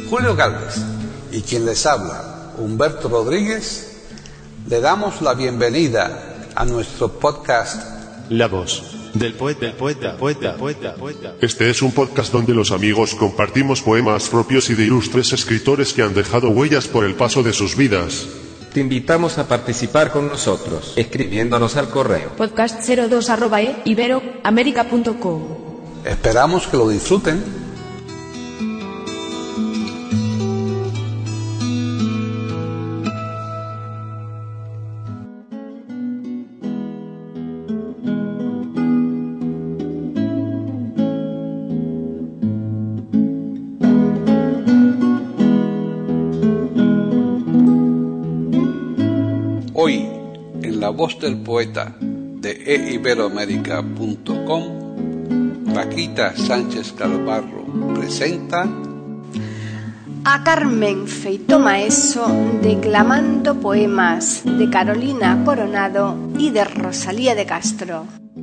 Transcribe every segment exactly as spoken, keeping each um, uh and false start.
Julio Galvez y quien les habla, Humberto Rodríguez, le damos la bienvenida a nuestro podcast La voz del poeta, del poeta, poeta, poeta, poeta. Este es un podcast donde los amigos compartimos poemas propios y de ilustres escritores que han dejado huellas por el paso de sus vidas. Te invitamos a participar con nosotros, escribiéndonos al correo podcast cero dos arroba e ibero américa punto com. Esperamos que lo disfruten. Hoy, en La Voz del Poeta de e ibero américa punto com, Paquita Sánchez Calvarro presenta a Carmen Feito Maeso declamando poemas de Carolina Coronado y de Rosalía de Castro.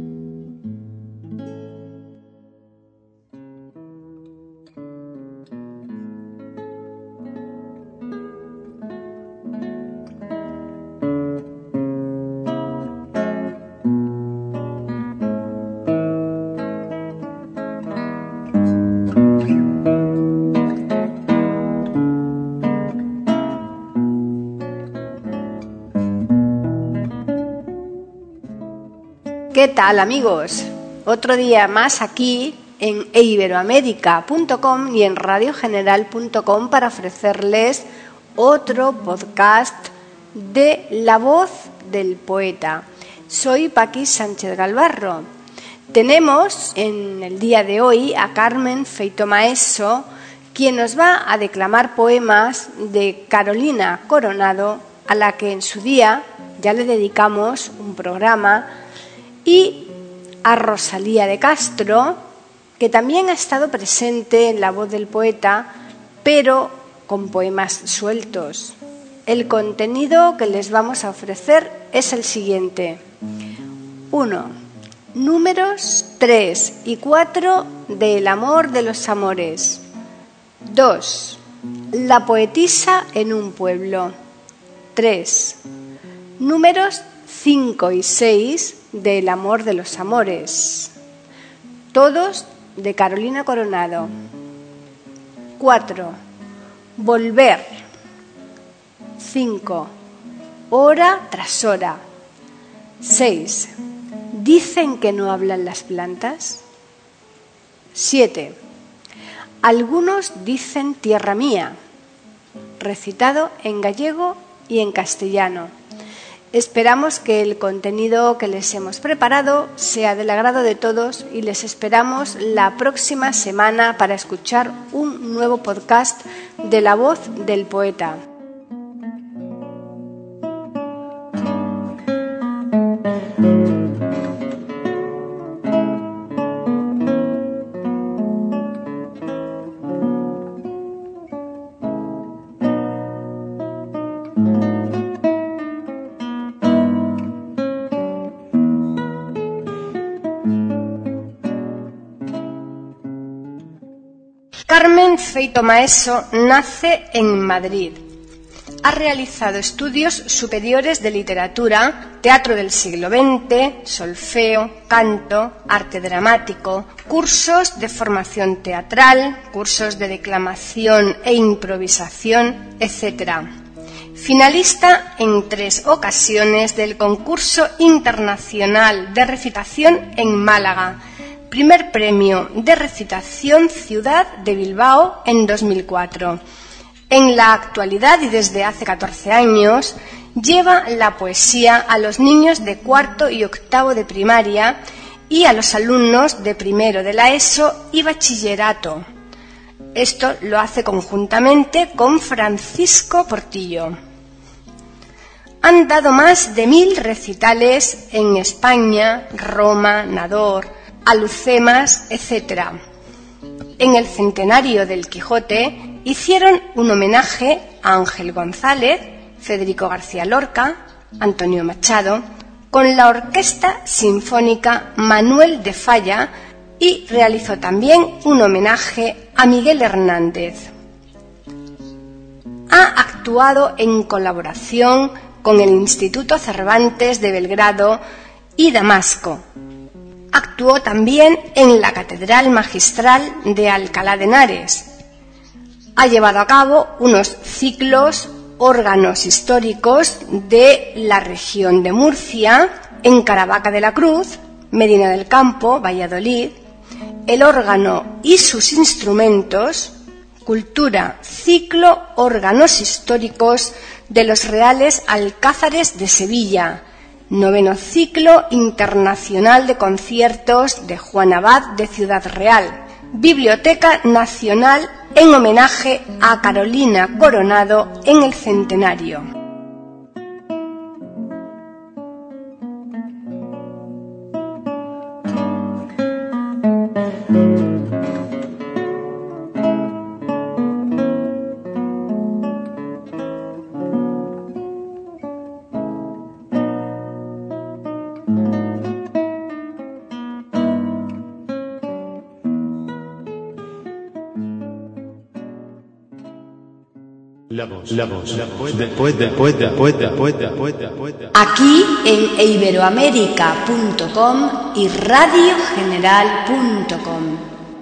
¿Qué tal, amigos? Otro día más aquí en e ibero américa punto com y en radio general punto com para ofrecerles otro podcast de La Voz del Poeta. Soy Paqui Sánchez Galvarro. Tenemos en el día de hoy a Carmen Feito Maeso, quien nos va a declamar poemas de Carolina Coronado, a la que en su día ya le dedicamos un programa, y a Rosalía de Castro, que también ha estado presente en La Voz del Poeta, pero con poemas sueltos. El contenido que les vamos a ofrecer es el siguiente. uno. Números tres y cuatro de El amor de los amores. dos. La poetisa en un pueblo. tres. Números cinco y seis de El amor de los amores. Todos de Carolina Coronado. cuatro. Volver. cinco. Hora tras hora. seis. ¿Dicen que no hablan las plantas? siete. Algunos dicen tierra mía, recitado en gallego y en castellano. Esperamos que el contenido que les hemos preparado sea del agrado de todos y les esperamos la próxima semana para escuchar un nuevo podcast de La Voz del Poeta. Carmen Feito Maeso nace en Madrid. Ha realizado estudios superiores de literatura, teatro del siglo veinte, solfeo, canto, arte dramático, cursos de formación teatral, cursos de declamación e improvisación, etcétera. Finalista en tres ocasiones del concurso internacional de recitación en Málaga. Primer premio de recitación Ciudad de Bilbao en dos mil cuatro. En la actualidad y desde hace catorce años lleva la poesía a los niños de cuarto y octavo de primaria y a los alumnos de primero de la ESO y bachillerato. Esto lo hace conjuntamente con Francisco Portillo. Han dado más de mil recitales en España, Roma, Nador, Alucemas, etcétera. En el centenario del Quijote hicieron un homenaje a Ángel González, Federico García Lorca, Antonio Machado, con la Orquesta Sinfónica Manuel de Falla y realizó también un homenaje a Miguel Hernández. ha actuado en colaboración con el Instituto Cervantes de Belgrado y Damasco. Actuó también en la Catedral Magistral de Alcalá de Henares. Ha llevado a cabo unos ciclos, órganos históricos de la región de Murcia, en Caravaca de la Cruz, Medina del Campo, Valladolid, el órgano y sus instrumentos, cultura, ciclo, órganos históricos de los Reales Alcázares de Sevilla, noveno ciclo internacional de conciertos de Juan Abad de Ciudad Real, Biblioteca Nacional en homenaje a Carolina Coronado en el centenario. La voz, la voz, la voz del poeta, poeta, poeta, poeta, poeta, poeta. Aquí en iberoamérica punto com y radio general punto com.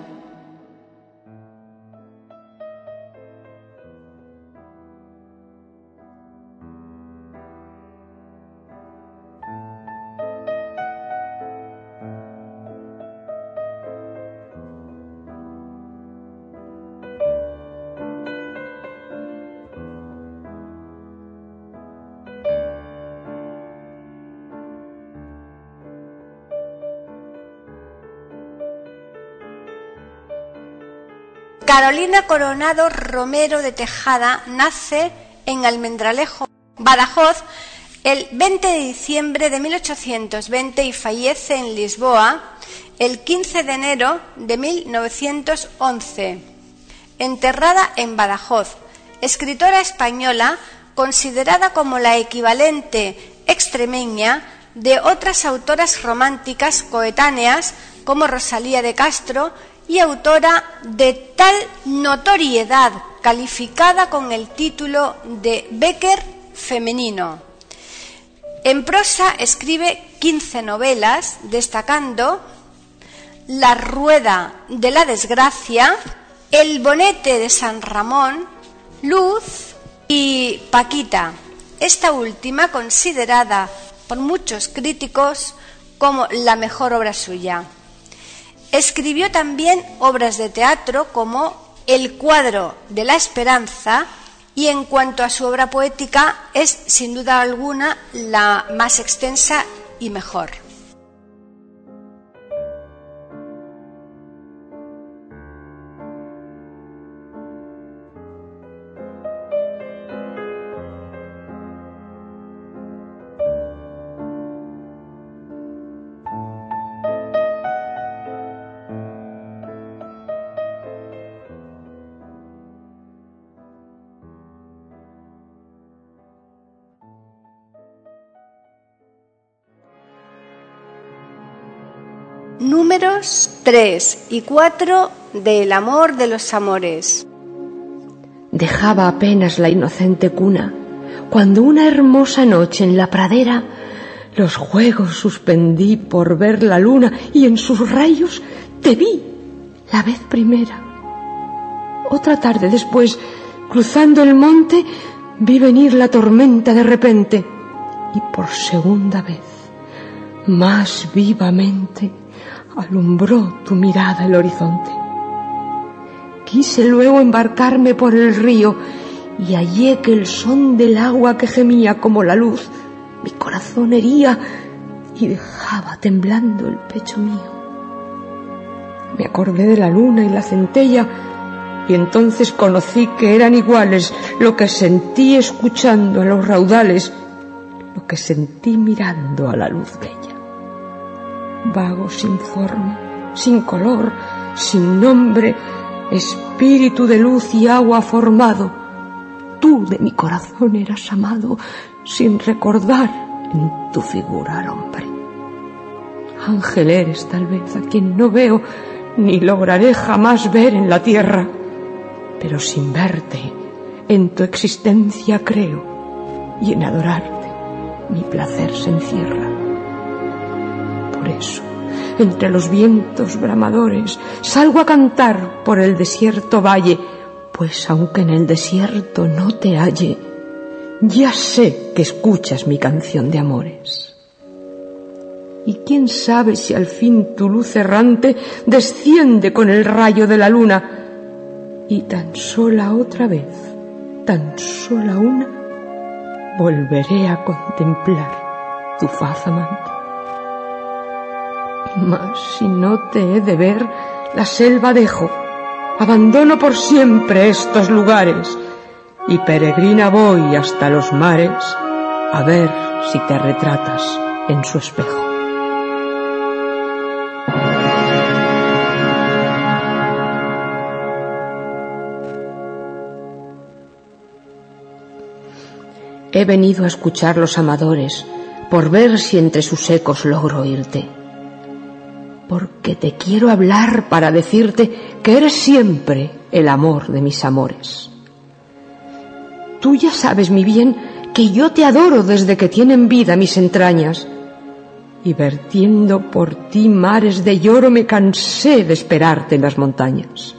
Carolina Coronado Romero de Tejada nace en Almendralejo, Badajoz, el veinte de diciembre de mil ochocientos veinte y fallece en Lisboa el quince de enero de mil novecientos once. Enterrada en Badajoz, escritora española considerada como la equivalente extremeña de otras autoras románticas coetáneas como Rosalía de Castro, y autora de tal notoriedad, calificada con el título de Bécquer femenino. En prosa escribe quince novelas, destacando La rueda de la desgracia, El bonete de San Ramón, Luz y Paquita, esta última considerada por muchos críticos como la mejor obra suya. Escribió también obras de teatro como El cuadro de la esperanza y en cuanto a su obra poética es sin duda alguna la más extensa y mejor. Números tres y cuatro de El amor de los amores. Dejaba apenas la inocente cuna, cuando una hermosa noche en la pradera los juegos suspendí por ver la luna y en sus rayos te vi la vez primera. Otra tarde después, cruzando el monte, vi venir la tormenta de repente y por segunda vez, más vivamente, alumbró tu mirada el horizonte. Quise luego embarcarme por el río y hallé que el son del agua que gemía como la luz mi corazón hería y dejaba temblando el pecho mío. Me acordé de la luna y la centella y entonces conocí que eran iguales lo que sentí escuchando a los raudales, lo que sentí mirando a la luz bella. Vago sin forma, sin color, sin nombre, espíritu de luz y agua formado, tú de mi corazón eras amado, sin recordar en tu figura al hombre. Ángel eres tal vez a quien no veo, ni lograré jamás ver en la tierra, pero sin verte en tu existencia creo, y en adorarte mi placer se encierra. Por eso, entre los vientos bramadores, salgo a cantar por el desierto valle, pues aunque en el desierto no te halle, ya sé que escuchas mi canción de amores. Y quién sabe si al fin tu luz errante desciende con el rayo de la luna, y tan sola otra vez, tan sola una, volveré a contemplar tu faz amante. Mas si no te he de ver, la selva dejo, abandono por siempre estos lugares, y peregrina voy hasta los mares a ver si te retratas en su espejo. He venido a escuchar los amadores, por ver si entre sus ecos logro oírte. Porque te quiero hablar para decirte que eres siempre el amor de mis amores. Tú ya sabes, mi bien, que yo te adoro desde que tienen vida mis entrañas, y vertiendo por ti mares de lloro me cansé de esperarte en las montañas.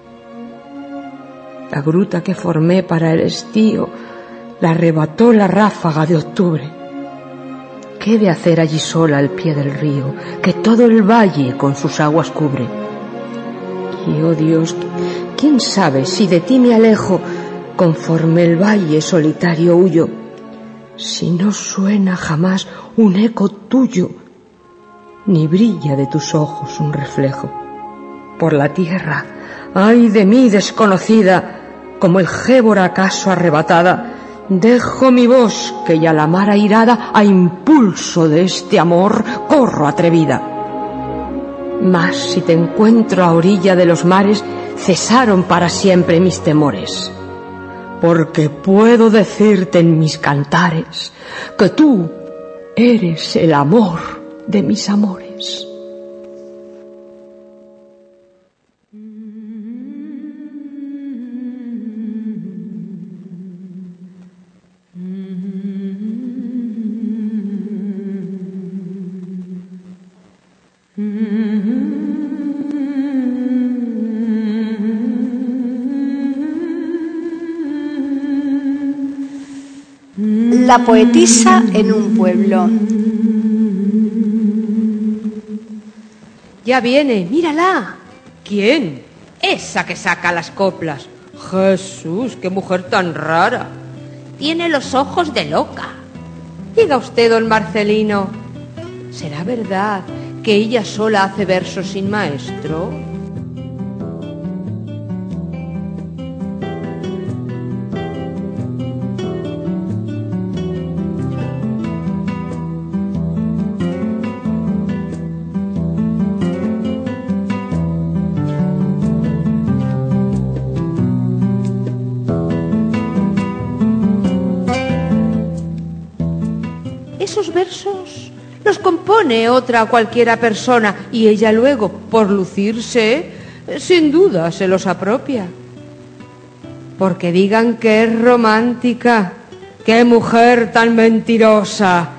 La gruta que formé para el estío la arrebató la ráfaga de octubre. ¿Qué he de hacer allí sola al pie del río, que todo el valle con sus aguas cubre? Y, oh Dios, quién sabe si de ti me alejo, conforme el valle solitario huyo, si no suena jamás un eco tuyo, ni brilla de tus ojos un reflejo. Por la tierra, ay de mí desconocida, como el jébora acaso arrebatada, dejo mi bosque y a la mar airada, a impulso de este amor, corro atrevida. Mas si te encuentro a orilla de los mares, cesaron para siempre mis temores, porque puedo decirte en mis cantares que tú eres el amor de mis amores. La poetisa en un pueblo. Ya viene, mírala. ¿Quién? Esa que saca las coplas. Jesús, qué mujer tan rara. Tiene los ojos de loca. Diga usted, don Marcelino, ¿será verdad que ella sola hace versos sin maestro? Esos versos los compone otra cualquiera persona y ella luego, por lucirse, sin duda se los apropia. Porque digan que es romántica, qué mujer tan mentirosa.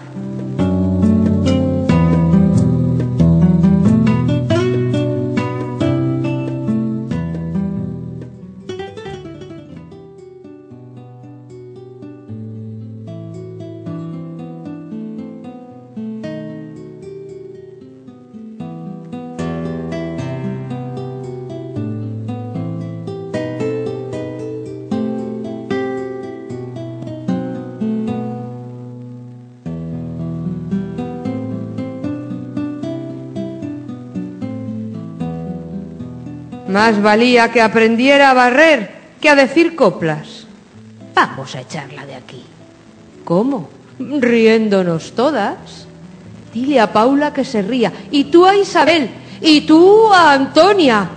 Más valía que aprendiera a barrer que a decir coplas. Vamos a echarla de aquí. ¿Cómo? Riéndonos todas. Dile a Paula que se ría, y tú a Isabel, y tú a Antonia.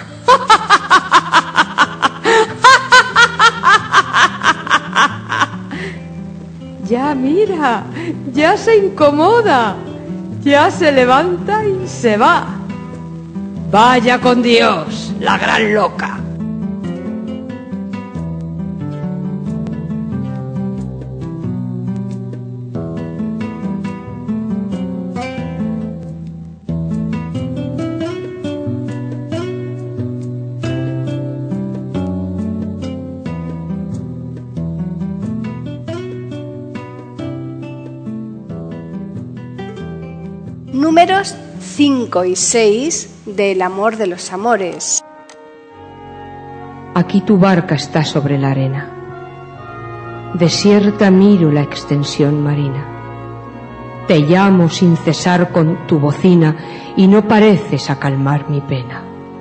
Ya mira, ya se incomoda, ya se levanta y se va. Vaya con Dios, la gran loca. números cinco y seis de El amor de los amores. Aquí tu barca está sobre la arena. Desierta miro la extensión marina. Te llamo sin cesar con tu bocina y no pareces acalmar mi pena.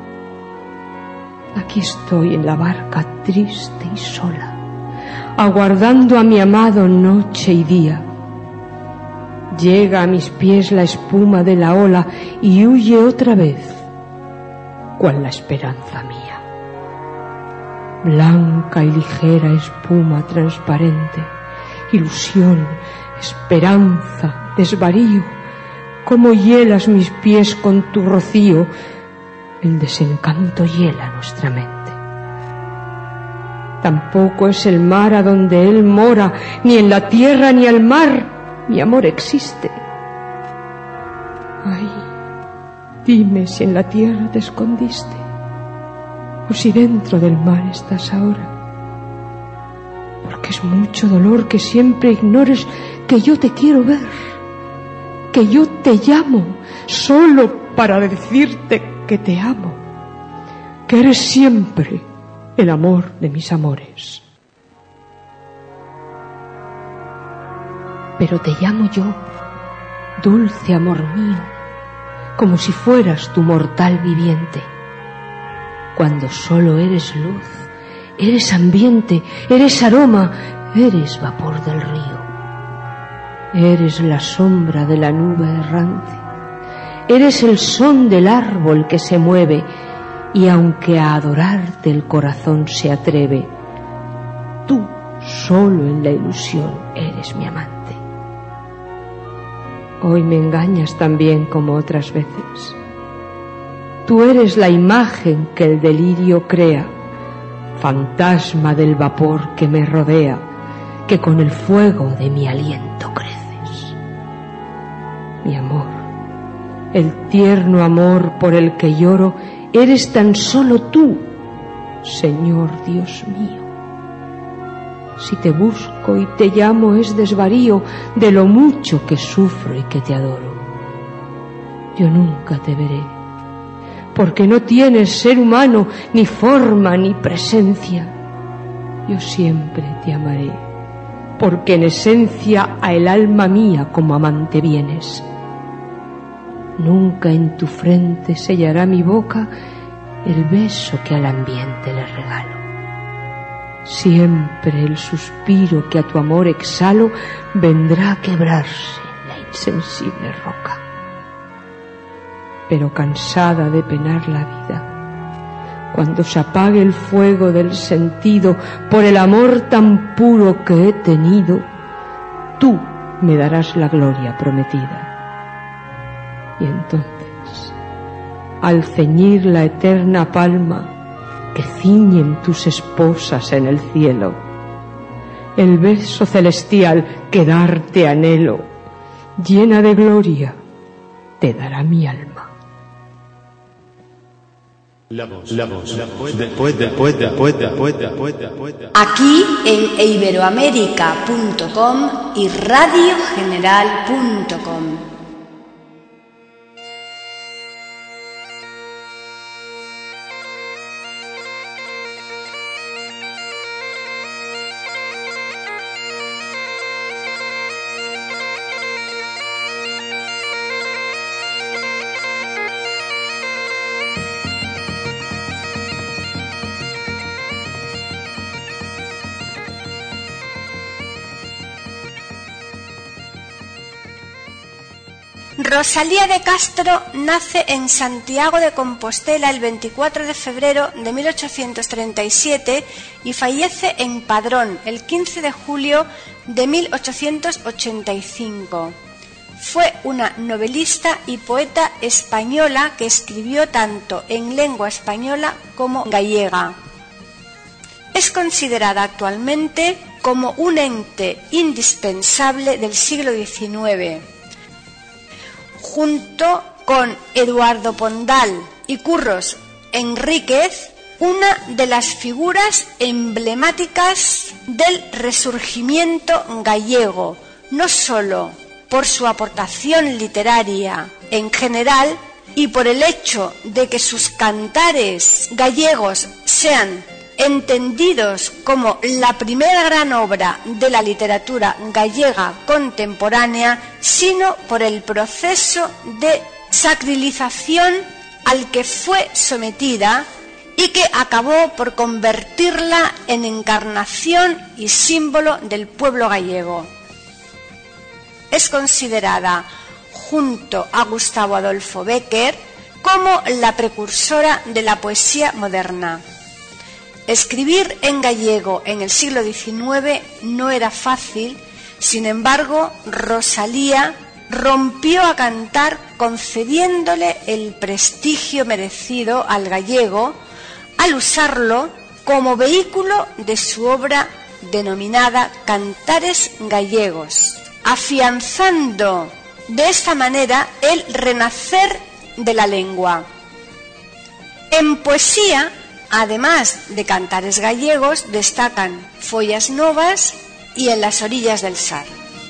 Aquí estoy en la barca triste y sola, aguardando a mi amado noche y día. Llega a mis pies la espuma de la ola y huye otra vez, cual la esperanza mía. Blanca y ligera espuma transparente, ilusión, esperanza, desvarío, cómo hielas mis pies con tu rocío, el desencanto hiela nuestra mente. Tampoco es el mar a donde él mora, ni en la tierra ni al mar mi amor existe. Ay, dime si en la tierra te escondiste, o si dentro del mar estás ahora. Porque es mucho dolor que siempre ignores que yo te quiero ver, que yo te llamo solo para decirte que te amo, que eres siempre el amor de mis amores. Pero te llamo yo, dulce amor mío, como si fueras tu mortal viviente, cuando solo eres luz, eres ambiente, eres aroma, eres vapor del río, eres la sombra de la nube errante, eres el son del árbol que se mueve, y aunque a adorarte el corazón se atreve, tú solo en la ilusión eres mi amante. Hoy me engañas también como otras veces. Tú eres la imagen que el delirio crea, fantasma del vapor que me rodea, que con el fuego de mi aliento creces. Mi amor, el tierno amor por el que lloro, eres tan solo tú, Señor Dios mío. Si te busco y te llamo es desvarío de lo mucho que sufro y que te adoro. Yo nunca te veré, porque no tienes ser humano, ni forma ni presencia. Yo siempre te amaré, porque en esencia a el alma mía como amante vienes. Nunca en tu frente sellará mi boca el beso que al ambiente le regalo. Siempre el suspiro que a tu amor exhalo vendrá a quebrarse en la insensible roca. Pero cansada de penar la vida, cuando se apague el fuego del sentido por el amor tan puro que he tenido, tú me darás la gloria prometida. Y entonces, al ceñir la eterna palma que ciñen tus esposas en el cielo, el beso celestial que darte anhelo, llena de gloria, te dará mi alma. La voz, la voz, la voz, después, después, después, después, después, después. Aquí en iberoamérica punto com y radio general punto com. Rosalía de Castro nace en Santiago de Compostela el veinticuatro de febrero de mil ochocientos treinta y siete y fallece en Padrón el quince de julio de mil ochocientos ochenta y cinco. Fue una novelista y poeta española que escribió tanto en lengua española como gallega. Es considerada actualmente como un ente indispensable del siglo diecinueve. Junto con Eduardo Pondal y Curros Enríquez, una de las figuras emblemáticas del resurgimiento gallego, no solo por su aportación literaria en general y por el hecho de que sus cantares gallegos sean entendidos como la primera gran obra de la literatura gallega contemporánea, sino por el proceso de sacrilización al que fue sometida y que acabó por convertirla en encarnación y símbolo del pueblo gallego. Es considerada, junto a Gustavo Adolfo Bécquer, como la precursora de la poesía moderna. Escribir en gallego en el siglo diecinueve no era fácil, sin embargo, Rosalía rompió a cantar concediéndole el prestigio merecido al gallego al usarlo como vehículo de su obra denominada Cantares Gallegos, afianzando de esta manera el renacer de la lengua. En poesía, además de cantares gallegos, destacan Follas Novas y En las orillas del Sar.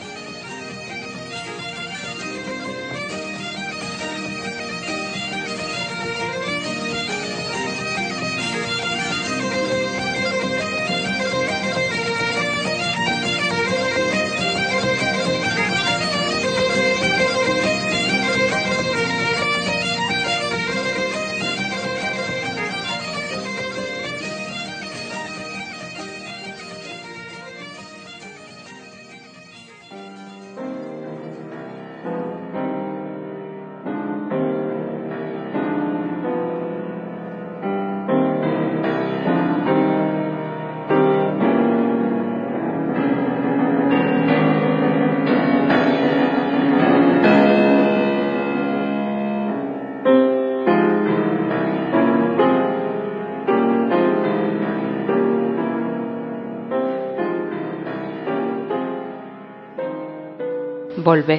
Volved.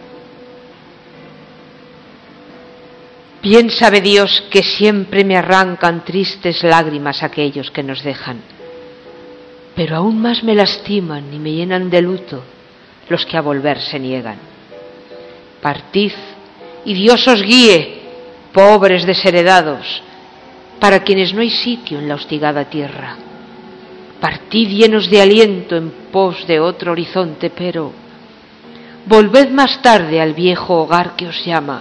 Bien sabe Dios que siempre me arrancan tristes lágrimas aquellos que nos dejan, pero aún más me lastiman y me llenan de luto los que a volver se niegan. Partid y Dios os guíe, pobres desheredados, para quienes no hay sitio en la hostigada tierra. Partid llenos de aliento en pos de otro horizonte, pero volved más tarde al viejo hogar que os llama.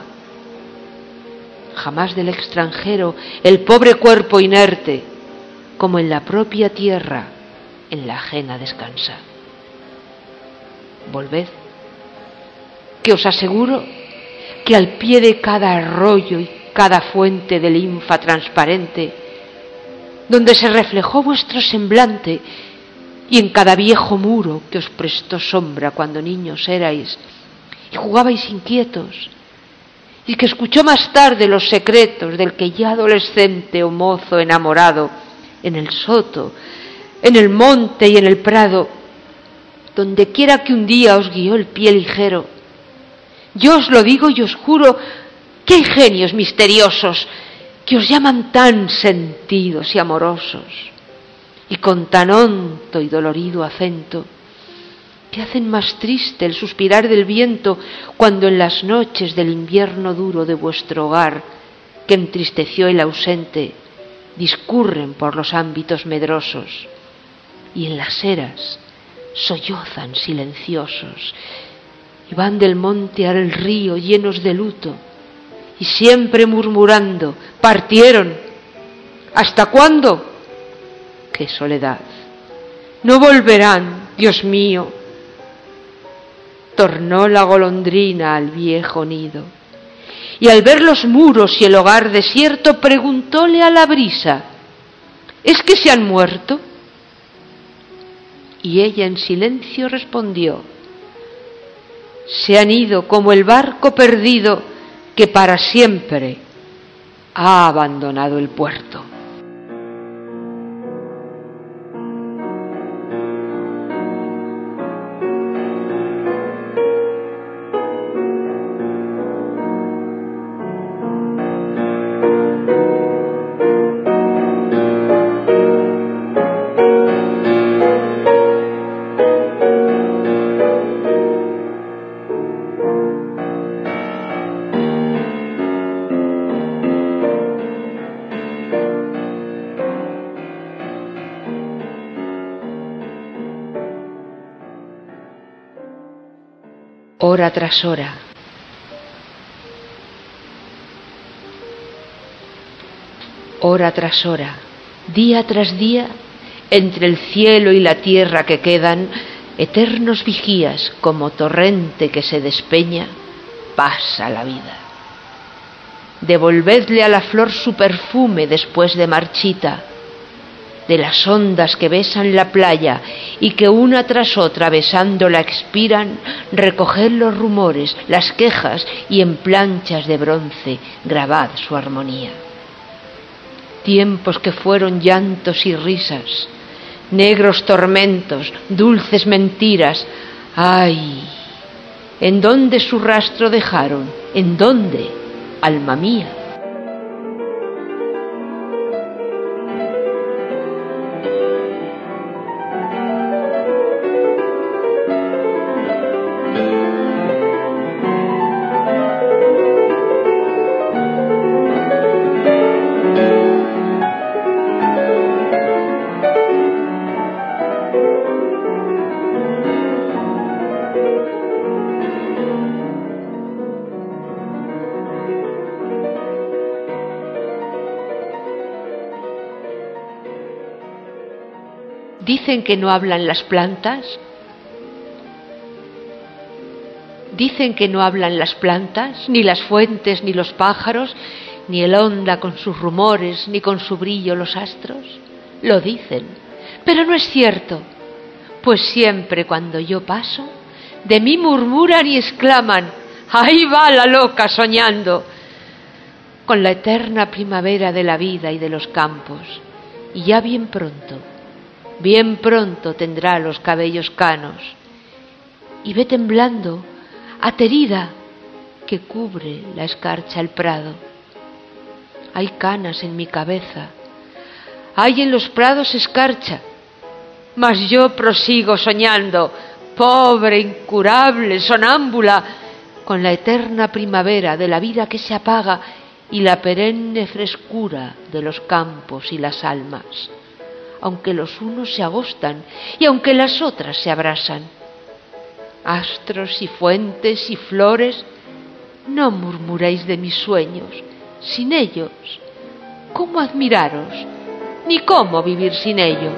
Jamás del extranjero el pobre cuerpo inerte, como en la propia tierra, en la ajena descansa. Volved, que os aseguro que al pie de cada arroyo y cada fuente de linfa transparente, donde se reflejó vuestro semblante, y en cada viejo muro que os prestó sombra cuando niños erais y jugabais inquietos, y que escuchó más tarde los secretos del que ya adolescente o mozo enamorado, en el soto, en el monte y en el prado, donde quiera que un día os guió el pie ligero. Yo os lo digo y os juro que hay genios misteriosos que os llaman tan sentidos y amorosos, y con tan hondo y dolorido acento, que hacen más triste el suspirar del viento cuando en las noches del invierno duro de vuestro hogar, que entristeció el ausente, discurren por los ámbitos medrosos, y en las eras sollozan silenciosos, y van del monte al río llenos de luto, y siempre murmurando: partieron. ¿Hasta cuándo? ¡Qué soledad! No volverán, Dios mío. Tornó la golondrina al viejo nido, y al ver los muros y el hogar desierto, preguntóle a la brisa: ¿es que se han muerto? Y ella en silencio respondió: se han ido como el barco perdido que para siempre ha abandonado el puerto. hora tras hora. Hora tras hora, día tras día, entre el cielo y la tierra que quedan, eternos vigías, como torrente que se despeña, pasa la vida. Devolvedle a la flor su perfume después de marchita, de las ondas que besan la playa y que una tras otra besándola expiran, recoged los rumores, las quejas y en planchas de bronce grabad su armonía. Tiempos que fueron llantos y risas, negros tormentos, dulces mentiras. ¡Ay! ¿En dónde su rastro dejaron? ¿En dónde, alma mía? ¿Dicen que no hablan las plantas? ¿Dicen que no hablan las plantas, ni las fuentes, ni los pájaros, ni el onda con sus rumores, ni con su brillo los astros? Lo dicen, pero no es cierto, pues siempre cuando yo paso, de mí murmuran y exclaman: ¡ahí va la loca soñando! Con la eterna primavera de la vida y de los campos, y ya bien pronto, bien pronto tendrá los cabellos canos, y ve temblando, aterida, que cubre la escarcha el prado. Hay canas en mi cabeza, hay en los prados escarcha, mas yo prosigo soñando, pobre, incurable, sonámbula, con la eterna primavera de la vida que se apaga y la perenne frescura de los campos y las almas, aunque los unos se agostan y aunque las otras se abrasan. Astros y fuentes y flores, no murmuréis de mis sueños. Sin ellos, ¿cómo admiraros? Ni cómo vivir sin ellos.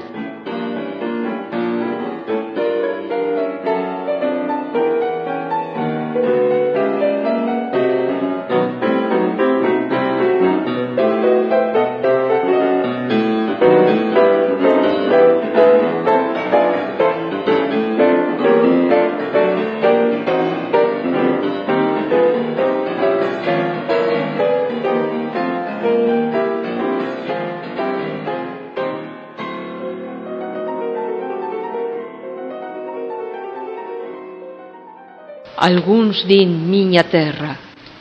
Alguns din miña terra,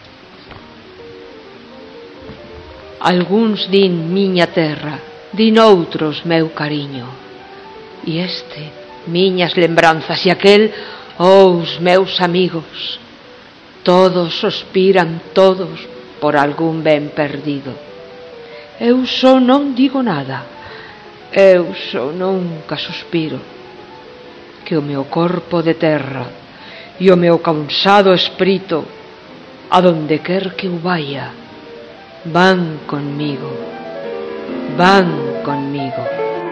alguns din miña terra, din outros meu cariño, e este miñas lembranzas e aquel, oh, os meus amigos, todos suspiran todos por algún ben perdido. Eu só non digo nada, eu só nunca suspiro, que o meu corpo de terra e o meu cansado espírito, adonde quer que eu vaya, van conmigo, van conmigo.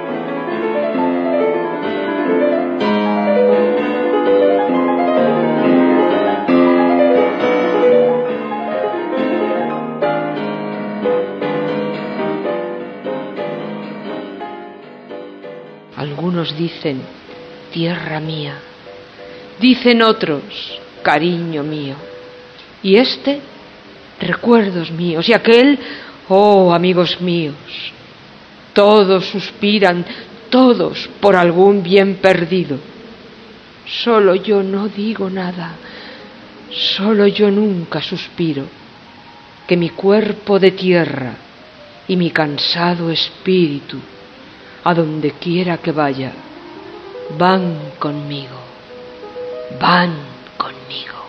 Algunos dicen, tierra mía, dicen otros, cariño mío, y este, recuerdos míos, y aquel, oh, amigos míos. Todos suspiran, todos por algún bien perdido. Solo yo no digo nada, solo yo nunca suspiro, que mi cuerpo de tierra y mi cansado espíritu, a donde quiera que vaya, van conmigo. Van conmigo.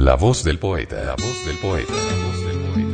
La voz del poeta, la voz del poeta, la voz del poeta.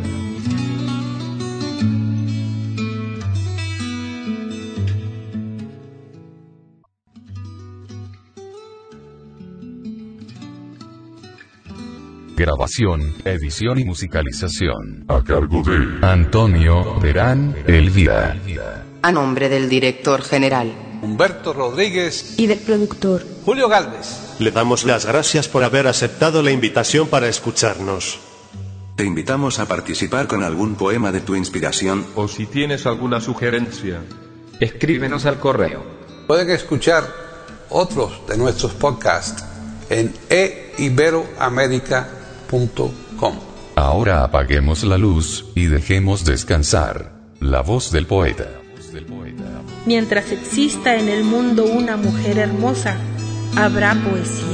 Grabación, edición y musicalización. A cargo de Antonio Terán Elvira. A nombre del director general Humberto Rodríguez y del productor Julio Galvez. Le damos las gracias por haber aceptado la invitación para escucharnos. Te invitamos a participar con algún poema de tu inspiración. O si tienes alguna sugerencia, escríbenos al correo. Pueden escuchar otros de nuestros podcasts en e iberoamerica punto com. Ahora apaguemos la luz y dejemos descansar la voz del poeta. Mientras exista en el mundo una mujer hermosa, habrá poesía.